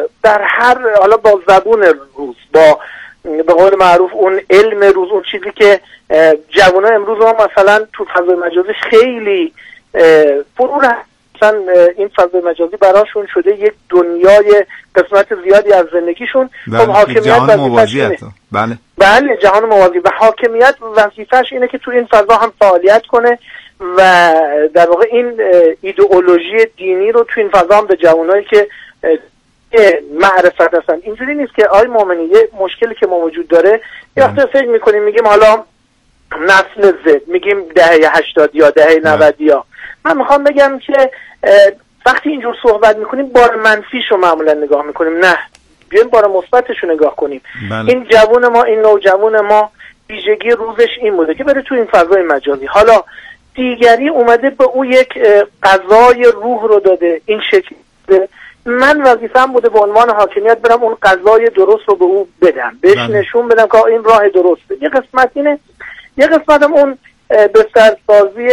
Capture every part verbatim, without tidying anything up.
در هر حالا با زبون روز، با به قول معروف اون علم روز، اون چیزی که جوانان امروز ما مثلا تو فضای مجازی خیلی فرو رفتن، این فضای مجازی براشون شده یک دنیای قسمت زیادی از زندگیشون. خب حاکمیت جهان موازی، بله بله جهان موازی، و حاکمیت وظیفش اینه که تو این فضا هم فعالیت کنه و در واقع این ایدئولوژی دینی رو تو این فضا هم به جوانایی که معرفت هستن. اینجوری نیست که آی مومنی یه مشکلی که ما وجود داره یه وقتا فکر میکنیم میگیم حالا نسل زد، میگیم دهه هشتاد یا دهه نود یا من میخوام بگم که وقتی اینجور صحبت میکنیم بار منفیش رو معمولا نگاه میکنیم، نه بیایم بار مثبتش رو نگاه کنیم. بله. این جوون ما، این نوجوان ما ویژگی روزش این بوده که بره تو این فضای مجازی، حالا دیگری اومده به او یک غذای روح رو داده، این شکل ده. من وظیفه‌ام بوده به عنوان حاکمیت برم اون غذای درست رو به او بدم، بهش بله. نشون بدم که این راه درسته. یه قسمت اینه، یه قسمتم اون بسترسازی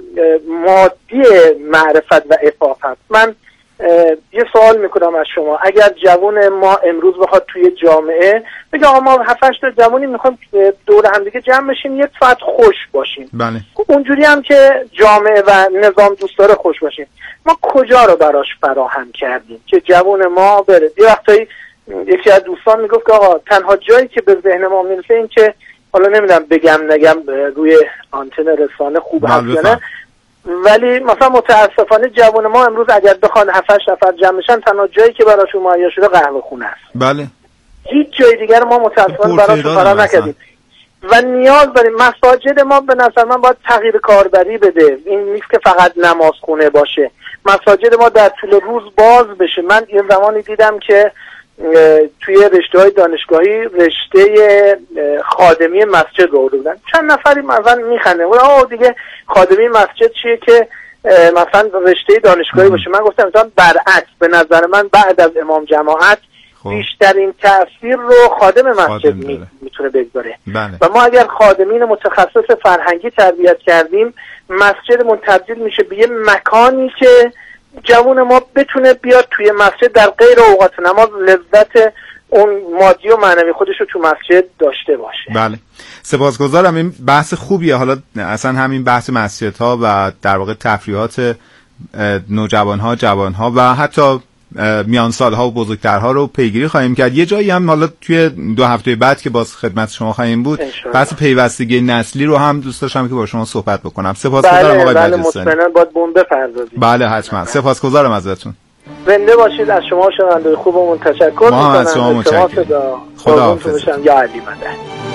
مادی معرفت و افاق هست. من یه سوال میکنم از شما، اگر جوان ما امروز بخواد توی جامعه بگه آقا ما هفت هشت تا جوانی میخوایم دور هم دیگه جمع بشیم یک ساعت خوش باشیم، بله. اونجوری هم که جامعه و نظام دوست داره خوش باشیم، ما کجا رو براش فراهم کردیم که جوان ما بره؟ یه وقتایی یکی از دوستان میگفت که آقا تنها جایی که به ذهن ما میرسه این که حالا نمیدونم بگم نگم روی آنتن رسانه خوب هست یا نه، ولی مثلا متاسفانه جوان ما امروز اگر بخوان هفت هشت نفر جمع بشن تنها جایی که براشون مهیا شده قهوه خونه است. بله. هیچ جای دیگر ما متاسفانه براشون فراهم نکردیم و نیاز داریم. مساجد ما به نظر من باید تغییر کاربری بده، این نیست که فقط نماز خونه باشه، مساجد ما در طول روز باز بشه. من یه زمانی دیدم که توی رشته های دانشگاهی رشته خادمی مسجد رو بودن، چند نفری مثلا میخنده آه دیگه خادمی مسجد چیه که مثلا رشته دانشگاهی باشه. من گفتم مثلا برعکس، به نظر من بعد از امام جماعت خوب. بیشترین تأثیر رو خادم مسجد می، میتونه بگذاره. بله. و ما اگر خادمین متخصص فرهنگی تربیت کردیم، مسجدمون تبدیل میشه به یه مکانی که جوون ما بتونه بیاد توی مسجد در غیر اوقات نماز لذت اون مادی و معنوی خودش رو تو مسجد داشته باشه. بله سپاسگزارم. این بحث خوبیه، حالا اصلا همین بحث مسجدها و در واقع تفریحات نوجوانها، جوانها و حتی میان سالها و بزرگترها رو پیگیری خواهیم کرد. یه جایی هم حالا توی دو هفته بعد که باز خدمت شما خواهیم بود بحث پیوستگی نسلی رو هم دوست داشتم که با شما صحبت بکنم. سپاسگزارم آقای بله مطمئنا باید بوم بپردازید. بله حتما. سپاسگزارم ازتون. زنده باشید. از شما شنونده خوبمون تشکر می‌کنم. ما از شما متشکرم. خداحافظ. یا علی مدد.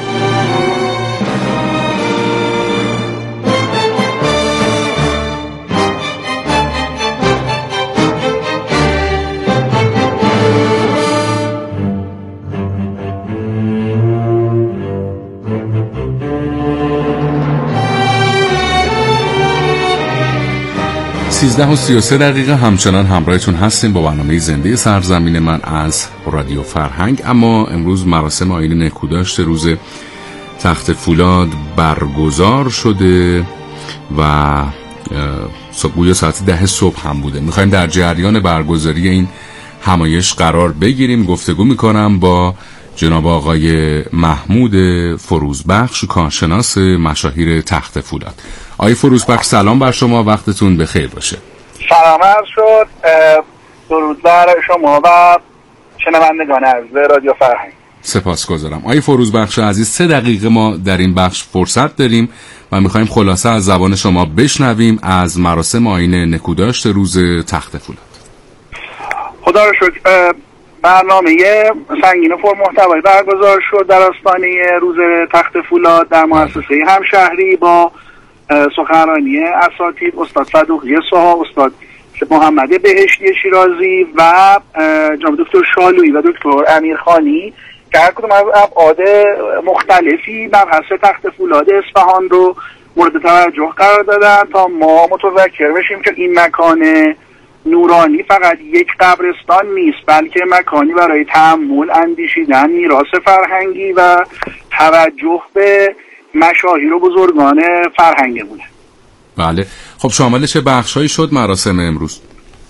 سیزده و سی و سه دقیقه همچنان همراهتون هستیم با برنامه زنده سرزمین من از رادیو فرهنگ. اما امروز مراسم آیین نکوداشت روز تخت فولاد برگزار شده و صبح ساعت ده صبح هم بوده. میخوایم در جریان برگزاری این همایش قرار بگیریم. گفتگو میکنم با جناب آقای محمود فروزبخش، کارشناس مشاهیر تخت فولاد. آقای فروزبخش سلام بر شما، وقتتون بخیر باشه. سلام عرض شد، درود بر شما و شنوندگان عزیز رادیو فرهنگ. سپاسگزارم. آقای فروزبخش عزیز، سه دقیقه ما در این بخش فرصت داریم و میخوایم خلاصه از زبان شما بشنویم از مراسم آیین نکوداشت روز تخت فولاد. خدا رو شکر برنامه سنگین و پرمحتوایی برگزار شد در آستانه روز تخت فولاد در مؤسسه همشهری با سخنرانی اساتید استاد صدوقی سوها، استاد محمد بهشتی شیرازی و جناب دکتر شالویی و دکتر امیرخانی که هر کدوم از ابعاد مختلفی مبحث تخت فولاد اصفهان رو مورد توجه قرار دادن تا ما متذکر بشیم که این مکان نورانی فقط یک قبرستان نیست، بلکه مکانی برای تأمل، اندیشیدن، میراث فرهنگی و توجه به مشاهیر و بزرگان فرهنگی بوده. بله. خب شامل چه بخش‌هایی شد مراسم امروز؟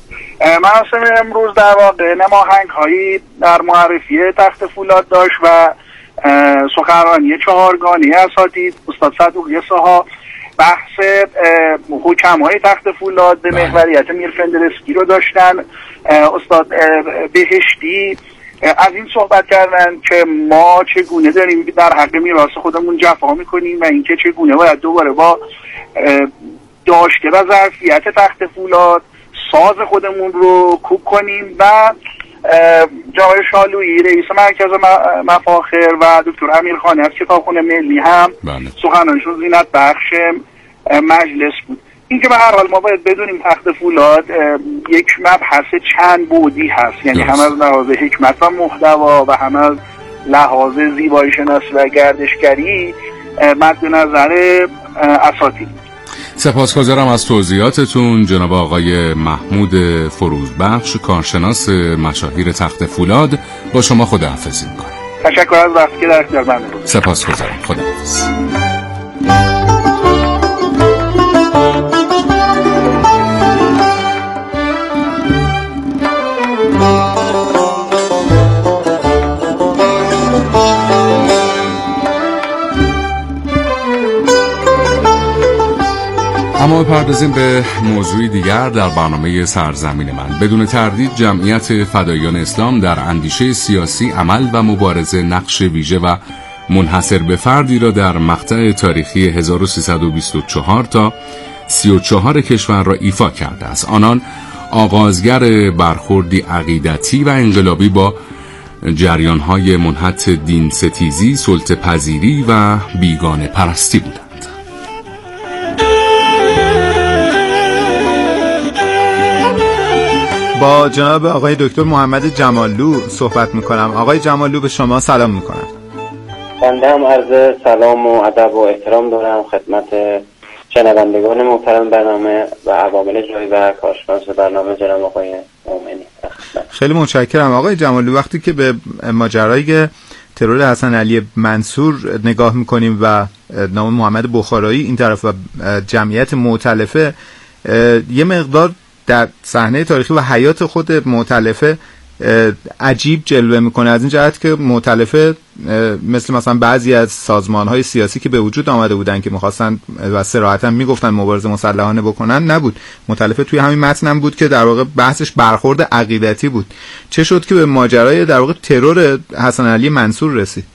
مراسم امروز در واقع نماهنگ هایی در معرفی تخت فولاد داشت و سخنرانی چهارگانه اساتید، استاد صدوقی سها بحث حکمای تخت فولاد به محوریت میر فندرسکی رو داشتن. استاد بهشتی از این صحبت کردن که ما چگونه داریم در حق میراث خودمون جفا میکنیم و اینکه چگونه باید دوباره با داشته و ظرفیت تخت فولاد ساز خودمون رو کوب کنیم. و جناب شالویی رئیس مرکز مفاخر و دکتر امیرخانی از کتابخانه ملی هم سخنرانیشون زینت بخش مجلس بود. این که به هر حال ما باید بدونیم تخت فولاد یک مبحث چند بعدی هست، یعنی هم از لحاظ حکمت و محتوا و هم از لحاظ زیبایی شناسی و گردشگری مد نظر اساتید. سپاسگزارم از توضیحاتتون جناب آقای محمود فروزبخش، کارشناس مشاهیر تخت فولاد. با شما خداحافظی میکنم. تشکر از وقتی که در اختیار بنده بود. سپاسگزارم. خداحافظ. اما بپردازیم به موضوعی دیگر در برنامه سرزمین من. بدون تردید جمعیت فداییان اسلام در اندیشه سیاسی، عمل و مبارزه نقش ویژه و منحصر به فردی را در مقطع تاریخی هزار و سیصد و بیست و چهار تا سی و چهار کشور را ایفا کرده است. آنان آغازگر برخوردی عقیدتی و انقلابی با جریان‌های منحط دین ستیزی، سلطه پذیری و بیگانه پرستی بودند. با جناب آقای دکتر محمد جماللو صحبت میکنم. آقای جماللو به شما سلام میکنم. بنده هم عرض سلام و ادب و احترام دارم خدمت شنوندگان محترم برنامه و عوامل جایی و کارشناس برنامه جناب آقای مومنی. خیلی متشکرم. آقای جماللو، وقتی که به ماجرای ترور حسن علی منصور نگاه میکنیم و نام محمد بخارایی این طرف و جمعیت مؤتلفه، یه مقدار در صحنه تاریخی و حیات خود مؤتلفه عجیب جلوه میکنه، از این جهت که مؤتلفه مثل مثلا بعضی از سازمان‌های سیاسی که به وجود آمده بودن که می‌خواستن و صراحتاً میگفتن مبارزه مسلحانه بکنن، نبود. مؤتلفه توی همین متن هم بود که در واقع بحثش برخورد عقیدتی بود. چه شد که به ماجرای در واقع ترور حسن علی منصور رسید؟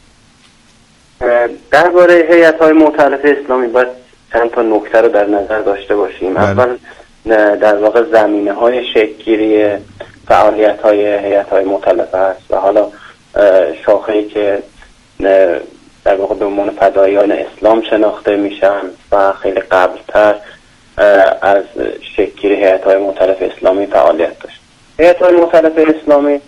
درباره هیئت‌های مؤتلفه اسلامی باید چند تا نکته رو در نظر داشته باشیم. بله. اول در واقع زمینه‌های شکل‌گیری فعالیت‌های هیئت‌های مؤتلفه است و حالا شاخه‌ای که در واقع به عنوان فداییان اسلام شناخته میشن و خیلی قبل‌تر از شکل‌گیری هیئت‌های مؤتلفه اسلامی فعالیت داشت. هیئت‌های مؤتلفه اسلامی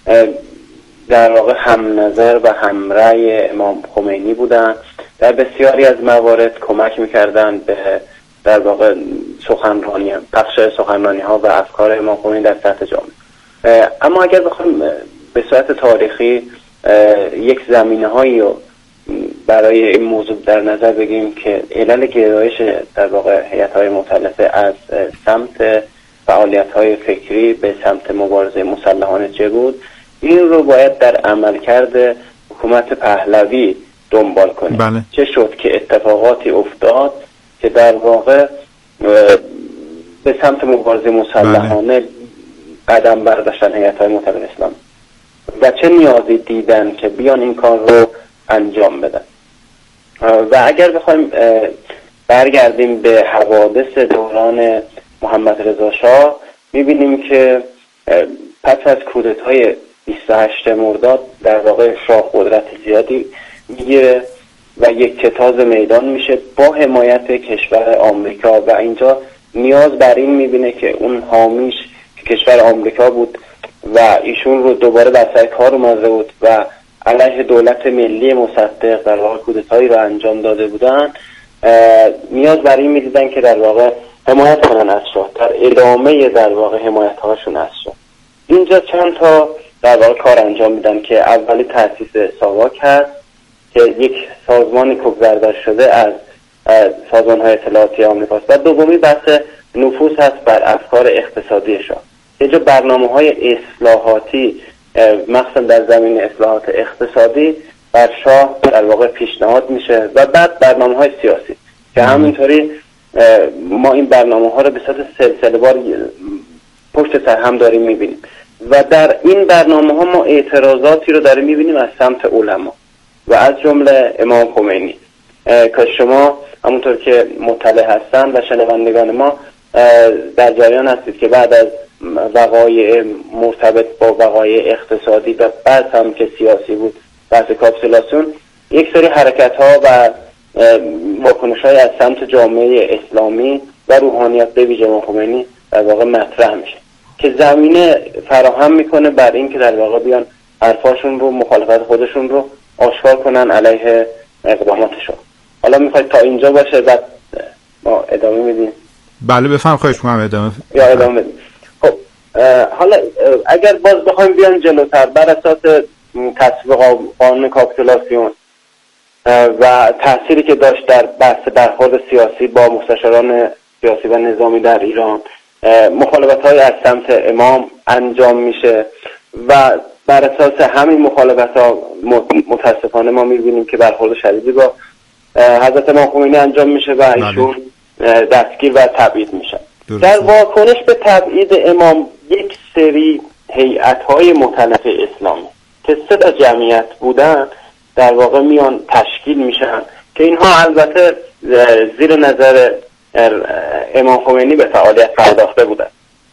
در واقع هم نظر و هم رأی امام خمینی بودند. در بسیاری از موارد کمک می‌کردند به در واقع سخنرانی پخش سخنرانی ها و افکار امام خمینی در سطح جامعه. اما اگر بخوایم به صورت تاریخی یک زمینه هایی رو برای این موضوع در نظر بگیریم که علل گرایش در واقع هیئت‌های مؤتلفه از سمت فعالیت‌های فکری به سمت مبارزه مسلحانه چه بود، این رو باید در عملکرد حکومت پهلوی دنبال کنیم. بله. چه شد که اتفاقاتی افتاد که در واقع به سمت مبارزه مسلحانه بله. قدم برداشتن هیئت‌های مؤتلفه اسلامی و چه نیازی دیدن که بیان این کار رو انجام بدن. و اگر بخوایم برگردیم به حوادث دوران محمد رضا شاه، می‌بینیم که پس از کودتای بیست و هشتم مرداد در واقع شاه قدرت زیادی میگیره و یک کتاز میدان میشه با حمایت کشور آمریکا و اینجا نیاز بر این میبینه که اون حامیش که کشور آمریکا بود و ایشون رو دوباره بر سر کار اومده بود و علیه دولت ملی مصدق در واقع کودتایی رو انجام داده بودن، نیاز بر این میدیدن که در واقع حمایت کنن از شاه، در ادامه در واقع حمایت هاشون از شاه. اینجا چند تا در واقع کار انجام میدن که اولی تأسیس ساواک هست که یک سازمان کوب‌برداشت شده از سازمان‌های اطلاعاتی آمریکاست و دومی بحث نفوذ هست بر افکار اقتصادی شاه. یه جا برنامه‌های اصلاحاتی مخصوصا در زمین اصلاحات اقتصادی بر شاه در واقع پیشنهاد میشه و بعد برنامه‌های سیاسی که همینطوری ما این برنامه‌ها رو به صورت سلسله‌وار پشت سر هم داریم میبینیم و در این برنامه‌ها ما اعتراضاتی رو داریم میبینیم از سمت علما و از جمله امام خمینی که شما همونطور که مطلع هستن و شنوندگان ما در جریان هستید که بعد از وقایع مرتبط با وقایع اقتصادی و بعد هم که سیاسی بود بحث کاپسولاسیون یک سری حرکت ها و واکنش های از سمت جامعه اسلامی و روحانیت به ویژه امام خمینی در واقع مطرح میشه که زمینه فراهم میکنه بر این که در واقع بیان حرفاشون رو مخالفت خودشون رو آشکار کنن علیه اقداماتشون. حالا میخواید تا اینجا باشه بعد ما ادامه میدیم؟ بله بفهم، خواهش میکنم ادامه یا ادامه بدیم. خب حالا اگر باز بخوایم بیان جلوتر بر اساس تصویب قانون کاپیتولاسیون و تأثیری که داشت در بحث برخورد سیاسی با مستشاران سیاسی و نظامی در ایران، مخالفت‌های از سمت امام انجام میشه و بر اساس همین مخالفت‌ها متاسفانه ما می‌بینیم که برخورد شدیدی با حضرت امام خمینی انجام میشه و ایشون دستگیر و تبعید میشن. در واکنش به تبعید امام یک سری هیئت‌های مختلف اسلامی که سه تا جمعیت بودن در واقع میان تشکیل میشن که اینها البته زیر نظر امام خمینی به فعالیت پرداخته بودن.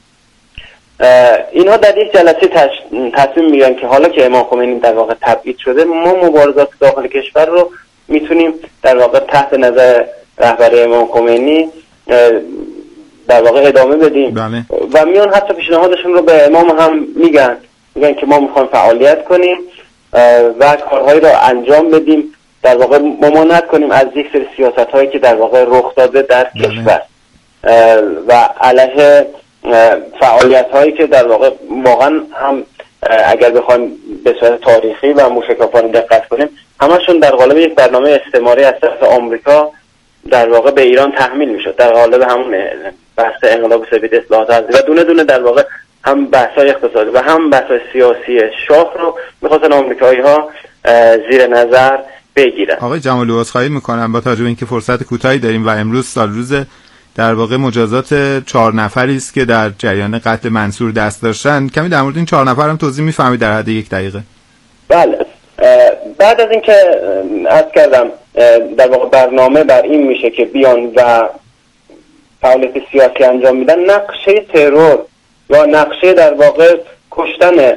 اینها در یک جلسه تصمیم میگیرن که حالا که امام خمینی در واقع تبعید شده، ما مبارزات داخل کشور رو میتونیم در واقع تحت نظر رهبری امام خمینی در واقع ادامه بدیم. بله. و میان حتی پیشنهادشون رو به امام هم میگن میگن که ما میخوایم فعالیت کنیم و کارهایی رو انجام بدیم، در واقع ممانعت کنیم از یک سری سیاست هایی که در واقع رخ داده در بله. کشور و علیه فعالیت هایی که در واقع واقعا هم اگر بخوایم به صورت تاریخی و موشکافانه دقت کنیم همشون در قالب یک برنامه استعماری از طرف آمریکا در واقع به ایران تحمیل میشد، در قالب همون بحث انقلاب سفید اصلاحات ارضی و دونه دونه در واقع هم بحث‌های اقتصادی و هم بحث‌های سیاسی شاه رو می‌خواستن آمریکایی‌ها زیر نظر بگیرن. آقای جمالی عذرخواهی می‌کنم با توجه به اینکه فرصت کوتاهی داریم و امروز سال روز در واقع مجازات چهار نفری است که در جریان قتل منصور دست داشتن، کمی در مورد این چهار نفر هم توضیح می‌فهمید در حد یک دقیقه؟ بله. بعد از اینکه عرض کردم در واقع برنامه بر این میشه که بیان و فعالیت سیاسی انجام میدن، نقشه ترور یا نقشه در واقع کشتن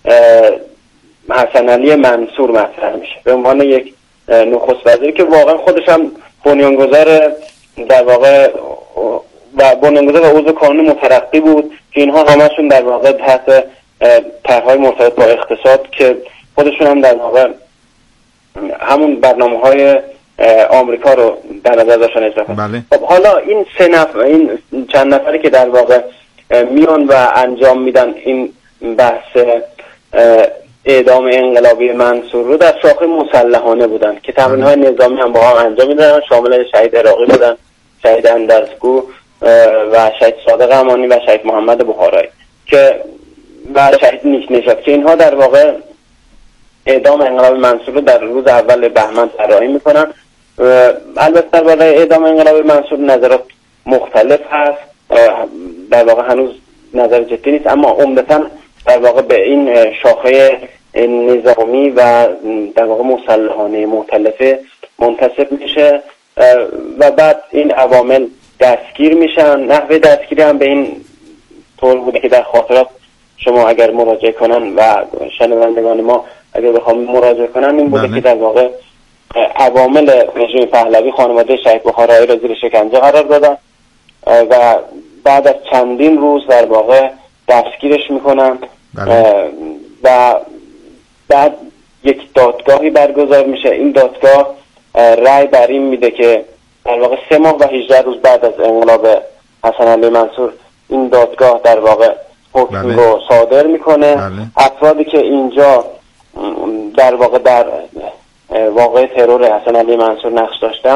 حسن علی منصور مطرح میشه به عنوان یک نخست وزیری که واقعا خودش هم بنیانگذار در واقع و بنیانگذار و عضو کانون مترقی بود که اینها همشون در واقع تحت طرح‌های مرتبط با اقتصاد که خودشون هم در واقع همون برنامه‌های آمریکا رو در نظر داشتن اجرا کنن. خب حالا این سه نفر، این چند نفری که در واقع میان و انجام میدن این بحث اعدام انقلابی منصور رو در شاخه مسلحانه بودن که تمرین‌های نظامی هم با هم انجام میدن، شامل شهید عراقی بودن، شهید اندرزگو و شهید صادق امانی و شهید محمد بخارایی که و شهید نیک نژاد که اینها در واقع اعدام انقلاب منصور رو در روز اول بهمن طراحی میکنن. البته درباره اعدام انقلاب منصور نظرات مختلف هست، در واقع هنوز نظر جدی نیست، اما عمدتاً در واقع به این شاخه نظامی و در واقع مسلحانه مختلفه منتسب میشه و بعد این عوامل دستگیر میشن. نحوه دستگیری هم به این طور بوده که در خاطرات شما اگر مراجعه کنن و شنوندگان ما اگر بخوام مراجعه کنن این بوده که در واقع عوامل رژیم پهلوی خانواده شهید بخارایی را زیر شکنجه قرار دادن و بعد از چندین روز در واقع دستگیرش میکنن و بعد یک دادگاهی برگزار میشه. این دادگاه رأی بر این میده که در واقع سه ماه و هجده روز بعد از انقلاب حسن علی منصور این دادگاه در واقع حکم بله. رو صادر میکنه. بله. افرادی که اینجا در واقع در واقع ترور حسن علی منصور نقش داشتن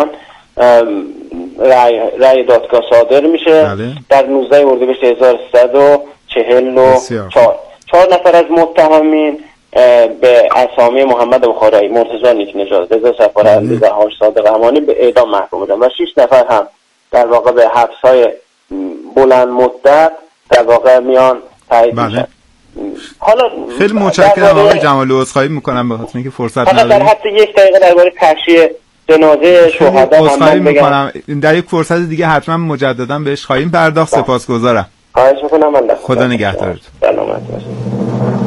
رأی, رأی دادگاه صادر میشه. بله. در نوزده اردیبهشت هزار و سیصد و چهل و چهار چهار نفر از متهمین به اسامی محمد بخارایی، مرتضی نیکنژاد، رضا سفارعلی و حاج صادق امانی به اعدام محکوم بودن و شش نفر هم در واقع به حبس‌های بلند مدت در واقع میان تایید میشن. حالا خیلی متشکرم آقای جمالی، عذرخواهی میکنم به خاطر اینکه فرصت نداریم. در حد یک دقیقه درباره تشییع جنازه شهدا عذرخواهی میکنم، در یک فرصت دیگه حتما مجددا بهش خواهیم پرداخت. سپاسگزارم. خواهش میکنم. من خدا نگهدارت. سلامت باشید.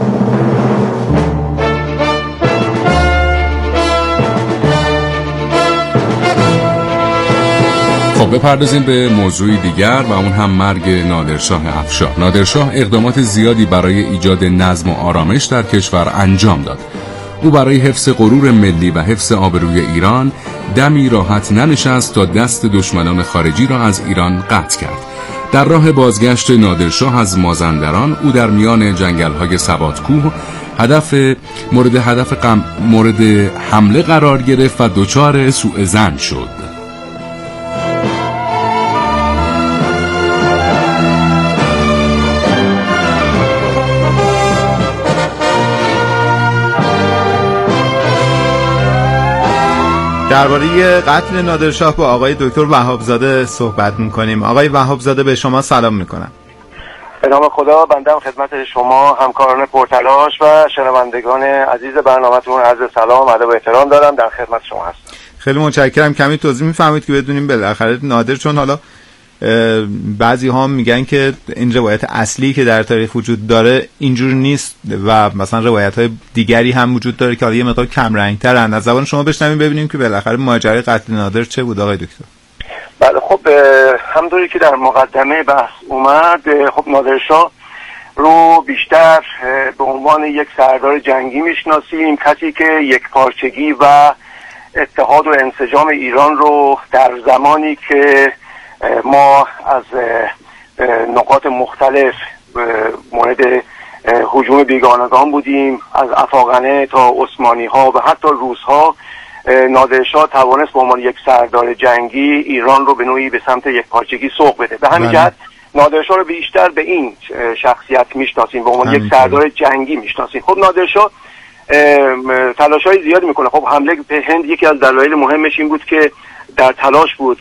خب بپردازیم به موضوعی دیگر و اون هم مرگ نادرشاه افشار. نادرشاه اقدامات زیادی برای ایجاد نظم و آرامش در کشور انجام داد. او برای حفظ غرور ملی و حفظ آبروی ایران دمی راحت ننشست تا دست دشمنان خارجی را از ایران قطع کرد. در راه بازگشت نادرشاه از مازندران او در میان جنگل‌های سوادکوه هدف مورد هدف قم... مورد حمله قرار گرفت و دچار سوء ظن شد. درباره قتل نادرشاه با آقای دکتر وهابزاده صحبت می‌کنیم. آقای وهابزاده به شما سلام می‌کنم. به نام خدا، بنده خدمت شما همکاران پرتلاش و شنوندگان عزیز برنامه‌تون عرض سلام و ادب و احترام دارم. در خدمت شما هستم. خیلی متشکرم. کمی توضیح می‌فرمایید که بدونیم بالاخره نادر، چون حالا بعضی ها میگن که این روایت اصلی که در تاریخ وجود داره اینجور نیست و مثلا روایت های دیگری هم وجود داره که حالا یه مقدار کم رنگ ترن. از زبان شما بشنویم ببینیم که بالاخره ماجرای قتل نادر چه بود آقای دکتر. بله، خب همونطوری که در مقدمه بحث اومد، خب نادرشاه رو بیشتر به عنوان یک سردار جنگی میشناسیم، کسی که یک پارچگی و اتحاد و انسجام ایران رو در زمانی که ما از نقاط مختلف مورد هجوم بیگانگان بودیم، از افاقنه تا عثمانی ها و حتی روس ها، نادرشاه توانست به عنوان یک سردار جنگی ایران رو به نوعی به سمت یک پارچگی سوق بده. به همین جهت نادرشاه رو بیشتر به این شخصیت میشناسیم، به عنوان یک سردار جنگی میشناسیم. خب نادرشاه تلاش‌های زیادی میکنه. خب حمله به هند یکی از دلایل مهمش این بود که در تلاش بود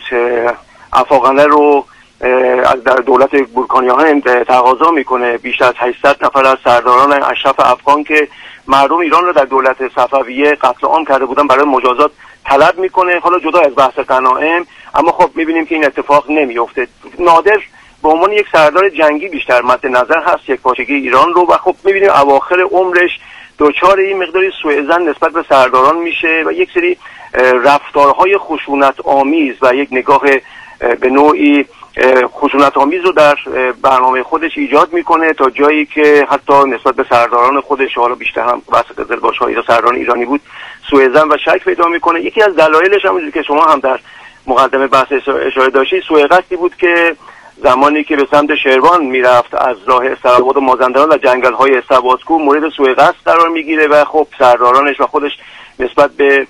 افاقنه رو از در دولت بورکانیا هند تقاضا میکنه بیشتر از هشتصد نفر از سرداران اشرف افغان که مردم ایران رو در دولت صفویه قتل عام کرده بودن برای مجازات طلب میکنه. حالا جدا از بحث غنایم، اما خب میبینیم که این اتفاق نمیفته. نادر به عنوان یک سردار جنگی بیشتر مد نظر هست، یک پارچگی ایران رو، و خب میبینیم اواخر عمرش دوچار این مقداری سوء ظن نسبت به سرداران میشه و یک سری رفتارهای خشونت آمیز و یک نگاه به نوعی خشونت آمیز رو در برنامه خودش ایجاد میکنه، تا جایی که حتی نسبت به سرداران خودش، حالا بیشتر هم بحث قزلباش‌ها یا سرداران ایرانی بود، سوء ظن و شک پیدا میکنه. یکی از دلایلش همونجوری که شما هم در مقدمه بحث اشاره داشتید، سوء قصدی بود که زمانی که به سمت شیروان میرفت از راه استراباد و مازندران و جنگل‌های سوادکوه مورد سوء قصد قرار میگیره و خب سردارانش و خودش نسبت به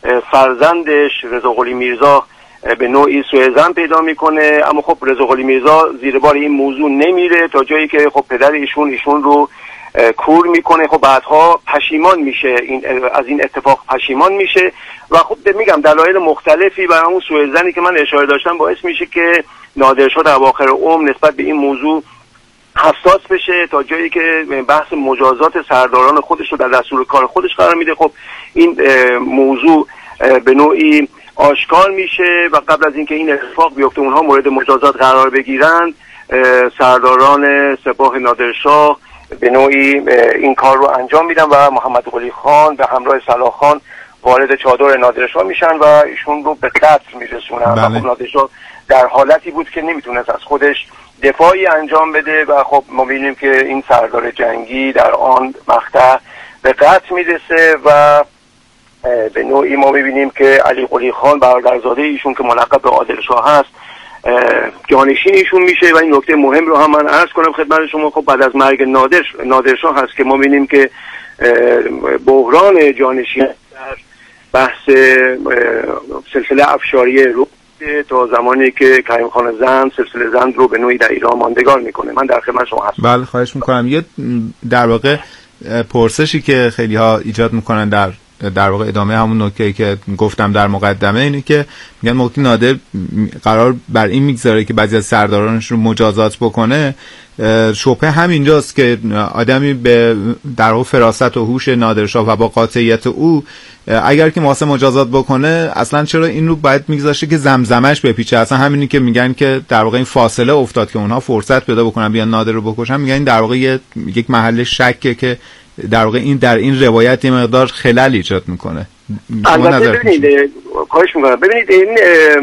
فرزندش رضا قلی میرزا به نوعی سوء ظن پیدا میکنه. اما خب رضا قلی میرزا زیر بار این موضوع نمیره، تا جایی که خب پدر ایشون ایشون رو کور میکنه. خب بعدها پشیمان میشه، این از این اتفاق پشیمان میشه و خب میگم دلایل مختلفی برای اون سوء ظنی که من اشاره داشتم باعث میشه که نادرشاه در اواخر عمر نسبت به این موضوع حساس بشه، تا جایی که بحث مجازات سرداران خودش رو در دستور کار خودش قرار میده. خب این موضوع به نوعی آشکار میشه و قبل از اینکه این اتفاق بیفته اونها مورد مجازات قرار بگیرند، سرداران سپاه نادرشاه به نوعی این کار رو انجام میدن و محمد قلی خان به همراه صلاح خان وارد چادر نادرشاه میشن و ایشون رو به قتل میرسونن. بله. و خب نادرشاه در حالتی بود که نمیتونست از خودش دفاعی انجام بده و خب ما میبینیم که این سردار جنگی در آن مقطع به قتل میرسه و به نوعی ما میبینیم که علی قلی خان برادرزاده ایشون که ملقب به عادل شاه هست جانشین ایشون میشه. و این نکته مهم رو هم من عرض کنم خدمت شما، خب بعد از مرگ نادر نادرشاه هست که ما میبینیم که بحران جانشین در بحث سلسله افشاریه رو میشه تا زمانی که کریم خان زند سلسله زند رو به نوعی در ایران ماندگار میکنه. من در خدمت شما هستم. بله خواهش میکنم. یه در واقع پرسشی که خیلی ها ایجاد میکنن در در واقع ادامه همون نکته‌ای که گفتم در مقدمه اینه که میگن موقعی نادر قرار بر این میگذاره که بعضی از سردارانش رو مجازات بکنه، شبهه همینجاست که آدمی به در واقع فراست و هوش نادرشاه و با قاطعیت او اگر که واسه مجازات بکنه اصلا چرا این رو باید میگذاشته که زمزمش بپیچه؟ اصلا همینی که میگن که در واقع این فاصله افتاد که اونها فرصت پیدا بکنن بیان نادر رو بکشن، میگن این در واقع یک محل شکه که در واقع این در این روایت یه مقدار خلل ایجاد میکنه. البته ببینید خواهش میکنم ببینید این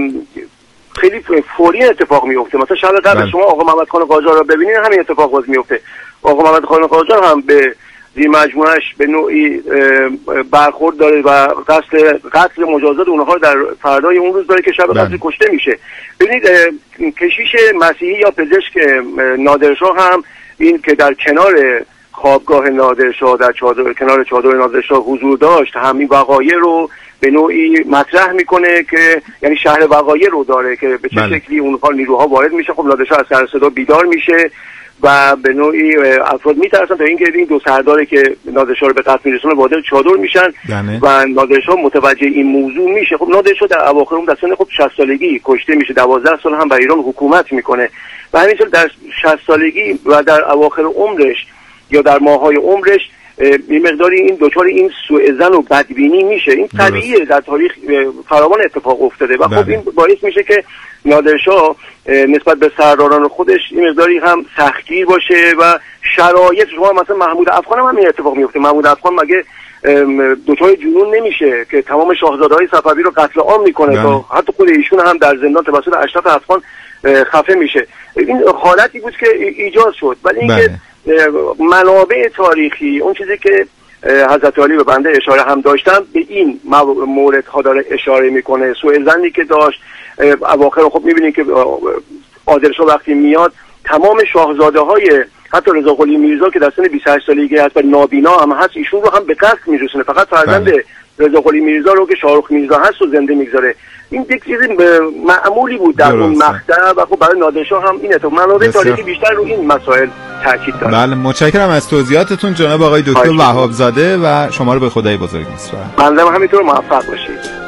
خیلی فوری اتفاق میفته. مثلا شب قبل شما آقا محمد خان قاجار رو ببینید همین اتفاق باز میفته. آقا محمد خان قاجار هم به زیر مجموعش به نوعی برخورد داره و قصد قتل مجازات اونها در فردای اون روز داره که شب قبل کشته میشه. ببینید کشیش مسیحی یا پزشک نادرشاه هم این که در کنار خوابگاه نادرشاه در چادر کنار چادر نادرشاه حضور داشت، همین وقایع رو به نوعی مطرح میکنه که یعنی شهر وقایع رو داره که به چه بله. شکلی اونها نیروها وارد میشه. خب نادرشاه از سر صدا بیدار میشه و به نوعی افراد میترسن تا اینکه این دو سرداری که نادرشاه رو به قتل میرسونه وارد چادر میشن بله. و نادرشاه متوجه این موضوع میشه. خب نادرشاه در اواخر اون در سن خب شصت سالگی کشته میشه، دوازده سال هم بر ایران حکومت میکنه و همینطور در شصت سالگی و در اواخر عمرش یا در ماهای عمرش این مقداری این دوچار این سوء ظن و بدبینی میشه. این طبیعیه، در تاریخ فراوان اتفاق افتاده و خب این باعث میشه که نادرشاه نسبت به سرداران خودش این مقداری هم سختگیر باشه و شرایط شما مثلا محمود افغان هم همین اتفاق میفته. محمود افغان مگه دوچار جنون نمیشه که تمام شاهزاده‌های صفوی رو قتل عام میکنه تا حتی خود ایشون هم در زندان توسط اشراف افغان خفه میشه. این حالتی بود که ایجاد شد. ولی اینکه منابع تاریخی اون چیزی که حضرت علی به بنده اشاره هم داشتن به این موردها داره اشاره میکنه. سوء ظنی که داشت اواخر خب میبینید که عادلشاه وقتی میاد تمام شاهزاده های حتی رضا قلی میرزا که در سن بیست و هشت سالگی هست و نابینا هم هست ایشون رو هم به قتل میرسونه. فقط فرزند رضا قلی میرزا رو که شاهرخ میرزا هست و زنده میگذاره. این یک چیز معمولی بود در اون مقطع و خب برای نادرشاه هم اینه. تو منابع تاریخی بیشتر رو این مسائل تاکید داره. بله متشکرم از توضیحاتتون جناب آقای دکتر وهابزاده و شما رو به خدای بزرگ می‌سپارم. منظورم همینطور موفق باشید.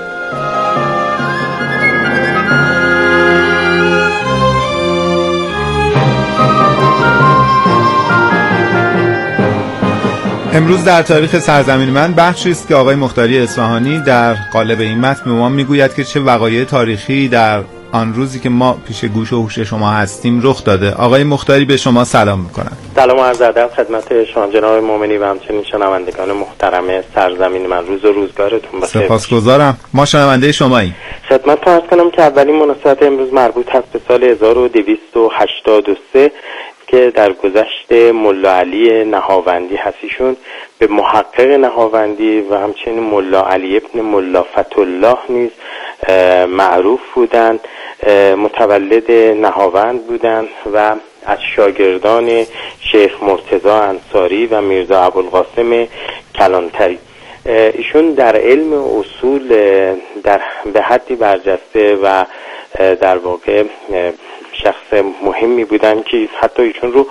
امروز در تاریخ سرزمین من بخشی است که آقای مختاری اصفهانی در قالب این متن به ما میگوید که چه وقایع تاریخی در آن روزی که ما پیش گوش و هوش شما هستیم رخ داده. آقای مختاری به شما سلام میکنم. سلام و عرض ادب خدمت شما جناب مومنی و همچنین شنوندگان محترم سرزمین من. روز و روزگارتون بخیر. سپاسگزارم. ما شنونده شماییم. خدمت عرض کنم که اولین مناسبت امروز مربوط هست به سال هزار و دویست و هشتاد و سه که در گذشت ملا علی نهاوندی هستیشون به محقق نهاوندی و همچنین ملا علی ابن ملا فتح‌الله نیز معروف بودند. متولد نهاوند بودند و از شاگردان شیخ مرتضی انصاری و میرزا ابوالقاسم کلانتری. ایشون در علم اصول در به حدی برجسته و در واقع شخص مهمی بودن که حتی ایشون رو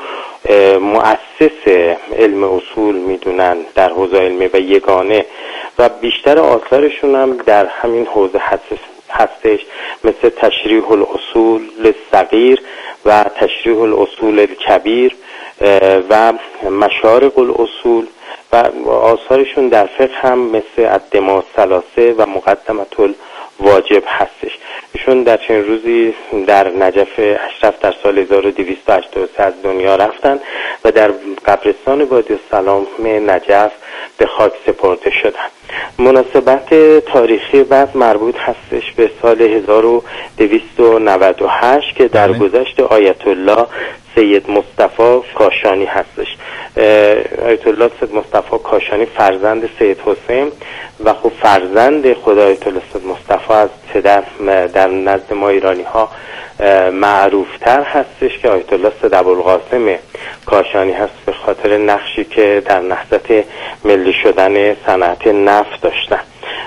مؤسس علم اصول میدونن در حوزه علمی و یگانه و بیشتر آثارشون هم در همین حوزه هستش، مثل تشریح الاصول الصغیر و تشریح الاصول الکبیر و مشارق الاصول و آثارشون در فقه هم مثل الدماء الثلاثه و مقدمة الواجب هستش. ایشون در چند روزی در نجف اشرف در سال هزار و دویست و هشتاد و سه از دنیا رفتن و در قبرستان وادی السلام نجف به خاک سپرده شدن. مناسبت تاریخی بعد مربوط هستش به سال هزار و دویست و نود و هشت که در گذشت آیت الله سید مصطفی کاشانی هستش. آیت الله سید مصطفی کاشانی فرزند سید حسین و خب فرزند خود آیت الله سید مصطفی از پدر در نزد ما ایرانی ها معروف تر هستش که آیت الله سید ابوالقاسم کاشانی هست به خاطر نقشی که در نهضت ملی شدن صنعت نفت داشتن.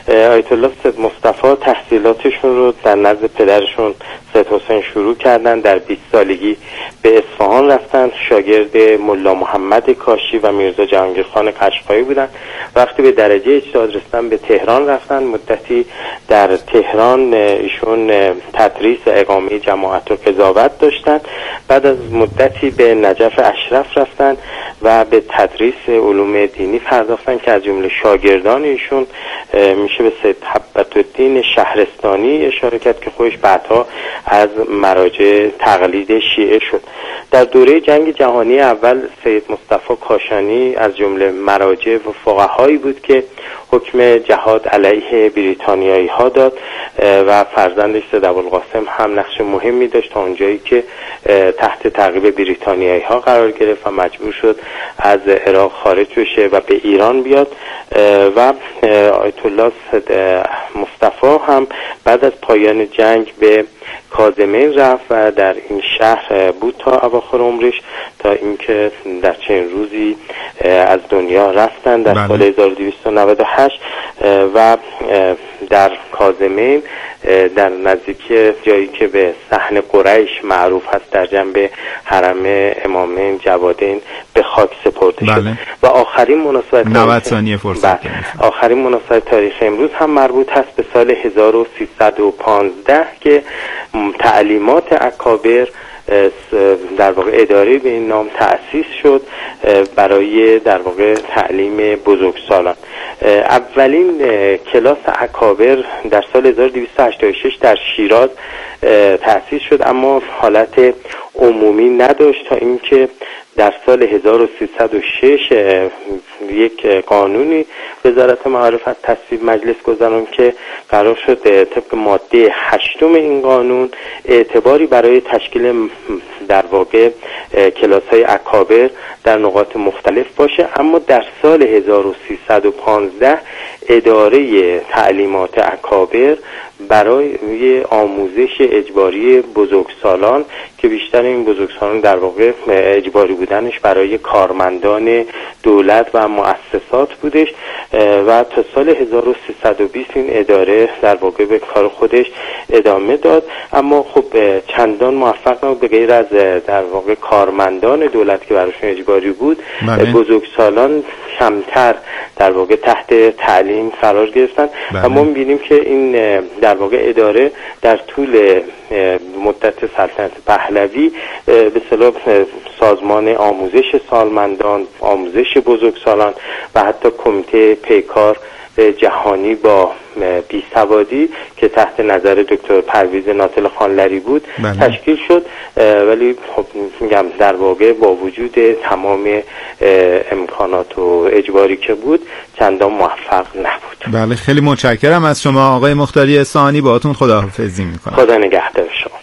آیت الله سید مصطفی تحصیلاتشون رو در نزد پدرشون سید حسین شروع کردن. در بیست سالگی به اصفهان رفتن، شاگرد ملا محمد کاشی و میرزا جهانگیرخان قشقایی بودن. وقتی به درجه اجتهاد رسیدن به تهران رفتن، مدتی در تهران ایشون تدریس اقامه جماعت و قضاوت داشتن. بعد از مدتی به نجف اشرف رفتن و به تدریس علوم دینی پرداختن که از جمله شاگردان ایشون میشه به سید حبت‌الدین شهرستانی اشاره کرد که خودش بعدها از مراجع تقلید شیعه شد. در دوره جنگ جهانی اول سید مصطفی کاشانی از جمله مراجع و فقهایی بود که حکم جهاد علیه بریتانیایی ها داد و فرزندش سید ابوالقاسم هم نقش مهمی داشت تا اونجایی که تحت تعقیب بریتانیایی ها قرار گرفت و مجبور شد از عراق خارج بشه و به ایران بیاد. و آیت الله مصطفی هم بعد از پایان جنگ به کاظمین رفت و در این شهر بود تا اواخر عمرش، تا اینکه در چند روزی از دنیا رفتن در بله. سال هزار و دویست و نود و هشت و در کاظمین در نزدیک جایی که به صحن قریش معروف هست در جنب حرم امامین جوادین به خاک سپرده بله. شد. و آخرین مناسبت نود ثانیه فرصت آخرین مناسبت تاریخ امروز هم مربوط هست به سال هزار و سیصد و پانزده که تعلیمات اکابر در واقع اداره به این نام تأسیس شد برای در واقع تعلیم بزرگسالان. اولین کلاس اکابر در سال هزار و دویست و هشتاد و شش در شیراز تأسیس شد، اما حالت عمومی نداشت تا اینکه در سال هزار و سیصد و شش یک قانونی وزارت معارف تصویب مجلس گذارون که قرار شد طبق ماده هشتم این قانون اعتباری برای تشکیل در واقع کلاس‌های اکابر در نقاط مختلف باشه. اما در سال هزار و سیصد و پانزده اداره تعلیمات اکابر برای آموزش اجباری بزرگسالان که بیشتر این بزرگسالان در واقع اجباری بودنش برای کارمندان دولت و مؤسسات بودش و تا سال هزار و سیصد و بیست این اداره در واقع به کار خودش ادامه داد. اما خب چندان موفق نبود، به غیر از در واقع کارمندان دولت که براشون اجباری بود بله. بزرگسالان کمتر در واقع تحت تعلیم قرار گرفتن. بله. اما می‌بینیم که این در واقع اداره در طول مدت سلطنت پهلوی به اصطلاح سازمان آموزش سالمندان، آموزش بزرگسالان و حتی کمیته پیکار جهانی با بیسوادی که تحت نظر دکتر پرویز ناطل خانلری بود بله. تشکیل شد، ولی خب میگم در واقع با وجود تمام امکانات و اجباری که بود چندان موفق نبود. بله، خیلی متشکرم از شما آقای مختاری اصفهانی، باهاتون خداحافظی میکنم. خدا نگهدار شما.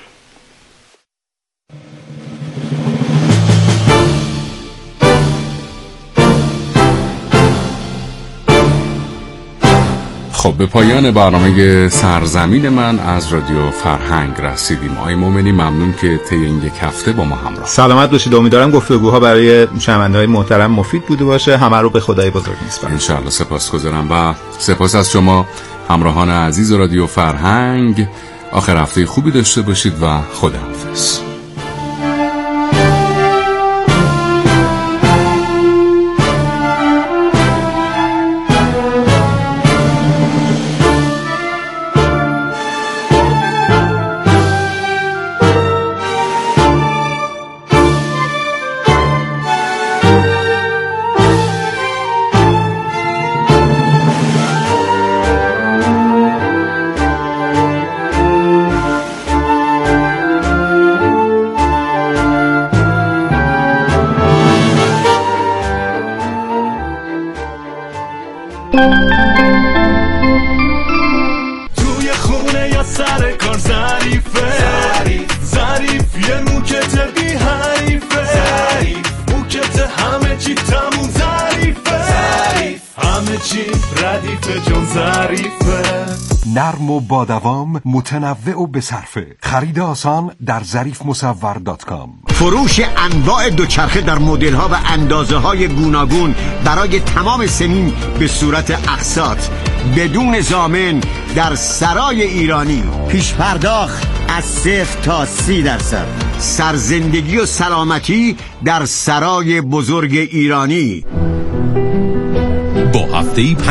خب به پایان برنامه سرزمین من از رادیو فرهنگ رسیدیم. آقای مومنی ممنون که طی این یک هفته با ما همراه. سلامت باشید. امیدوارم گفتگوها برای شنونده‌های محترم مفید بوده باشه. همه رو به خدای بزرگ میسپارم. ان شاء الله. سپاسگزارم و سپاس از شما همراهان عزیز رادیو فرهنگ. آخر هفته خوبی داشته باشید و خداحافظ. توی خونه یا سر کار ظریفه ظریف یه موکت بی حریفه ظریف موکت همه چی تموم ظریفه همه چی ردیفه جون ظریفه. نرم و با دوام، متنوع و بصرفه. خرید آسان در ظریف مصور دات کام. فروش انواع دوچرخه در مدل ها و اندازه های گوناگون برای تمام سنین به صورت اقساط. بدون ضامن در سرای ایرانی. پیش پرداخت از صفر تا سی درصد. سرزندگی و سلامتی در سرای بزرگ ایرانی. با هفته‌ای